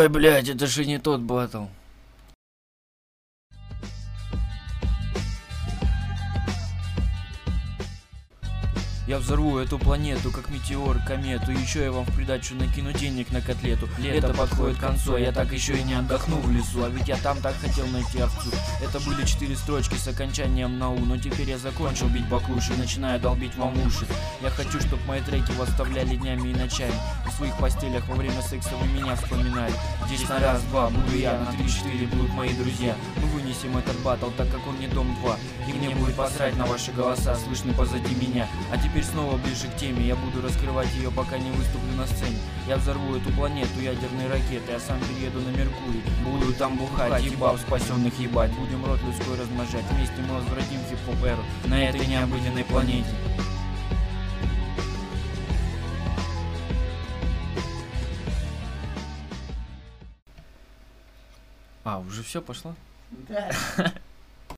блядь, это же не тот батл. Я взорву эту планету, как метеор, комету. Еще я вам в придачу накину денег на котлету. Лето подходит к концу, я так еще и не отдохну в лесу. А ведь я там так хотел найти овцу. Это были 4 строчки с окончанием на У. Но теперь я закончил бить баклуши и начинаю долбить вам уши. Я хочу, чтобы мои треки вас вставляли днями и ночами. В своих постелях во время секса вы меня вспоминали. Здесь на раз-два буду я, на 3-4 будут мои друзья. Мы вынесем этот батл, так как он не дом 2. И мне будет посрать на ваши голоса, слышны позади меня. А теперь снова ближе к теме, я буду раскрывать ее, пока не выступлю на сцене. Я взорву эту планету ядерной ракетой, я сам перееду на Меркурий. Буду там бухать и баб спасенных ебать. Будем род людской размножать, вместе мы возвратим хип-хоп эру на этой необыденной планете. А, уже все пошло? Да.